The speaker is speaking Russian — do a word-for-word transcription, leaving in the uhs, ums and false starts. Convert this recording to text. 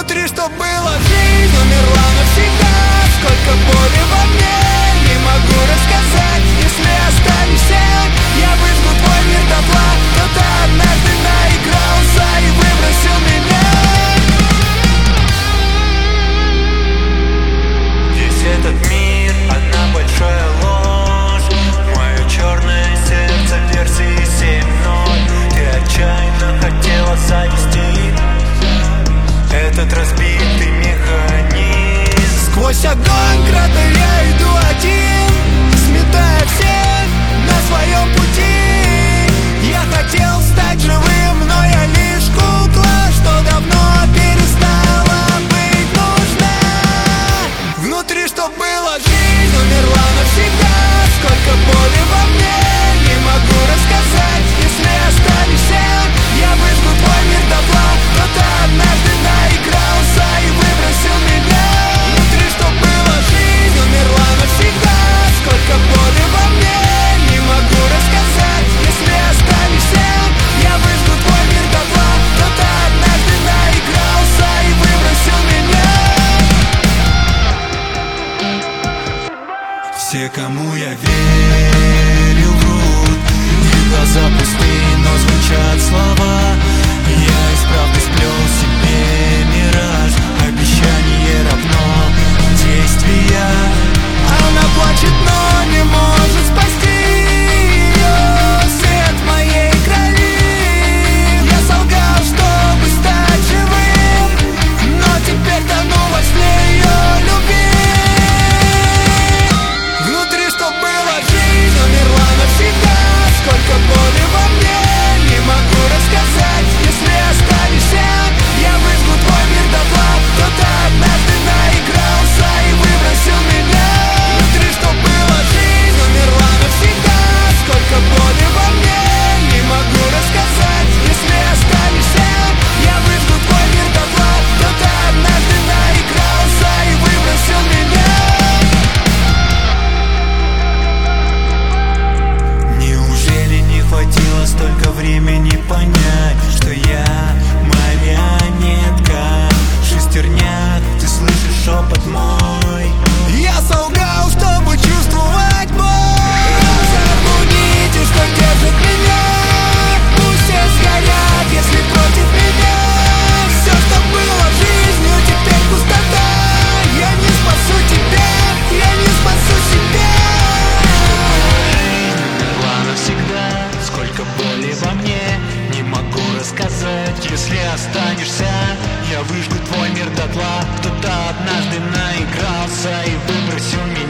Внутри, что было жизнь, умерла навсегда. Сколько боли во мне, не могу рассказать. Если останешься, я выжгу твой мир дотла. Кто-то однажды наигрался и выбросил меня. Весь этот мир — одна большая ложь. Мое черное сердце версии семь ноль. Ты отчаянно хотела завести этот разбитый механизм. Сквозь огонь кратер я иду один, сметая всех на своем пути. Я хотел стать живым, но я лишь кукла, что давно перестала быть нужна. Внутри, что было жизнь, умерла навсегда. Сколько боли во мне, не могу рассказать. Если останешься, я выжгу твой мир дотла. Кто-то однажды наигрался и выбросил меня. Внутри, что было жизнь, умерла навсегда. Сколько боли во мне, не могу рассказать. Если останешься, я выжгу твой мир дотла. Кто-то однажды наигрался и выбросил меня. Все, кому я верил, врут. Их глаза пустые, но звучат слова. Я из правды сплел себе мираж. Обещание равно действия. Она плачет, но не может спасти ее свет моей крови. Я солгал, чтобы стать живым, но теперь тону во сне ее любви. Внутри, что было жизнь, умерла навсегда. Сколько боли во мне, не могу рассказать. Если останешься, я выжгу твой мир дотла. Кто-то однажды наигрался и выбросил меня. Внутри, что было жизнь, умерла навсегда. Сколько боли во мне, не могу рассказать. Если останешься, я выжгу твой мир дотла. Кто-то однажды наигрался и выбросил меня. Неужели не хватило столько времени понять, что я марионетка в шестернях? Ты слышишь шепот мой? Я солгал, чтобы чувствовать боль. Разорвуните, что держит меня. Пусть все сгорят, если против меня. Все, что было жизнью, теперь пустота. Я не спасу тебя, я не спасу себя. Умерла навсегда. Сколько боли во мне, не могу рассказать. Если останешься, я выжгу твой мир дотла. Кто-то однажды наигрался и выбросил меня.